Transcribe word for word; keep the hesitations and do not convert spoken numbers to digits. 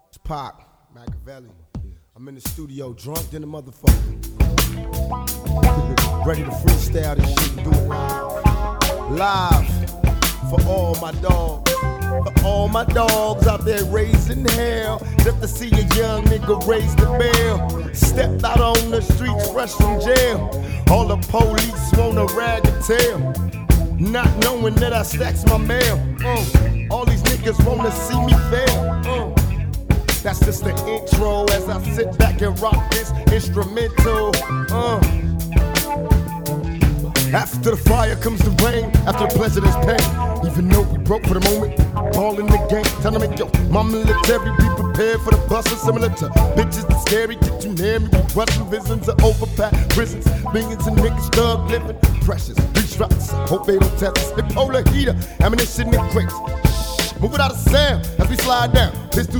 It's Pac, Machiavelli. I'm in the studio, drunk than a motherfucker. Ready to freestyle this shit and do it live. Live for all my dogs. For all my dogs out there raising hell. Just to see a young nigga raise the bell. Stepped out on the streets fresh from jail. All the police want a rag and tail. Not knowing that I stacks my mail. Uh, all these niggas wanna see me fail. Uh, that's just the intro as I sit back and rock this instrumental. Uh. After the fire comes the rain, after the pleasure there's pain. Even though we broke for the moment, all in the game. Time to make yo, my military be prepared for the bustle. Similar to bitches that's scary, get you near me. We rushing visions of overpacked prisons. Millions of niggas thug living. Precious, these shots, hope they don't test us. The polar heater, ammunition in crates. Shh, move it out of sound as we slide down. Pistols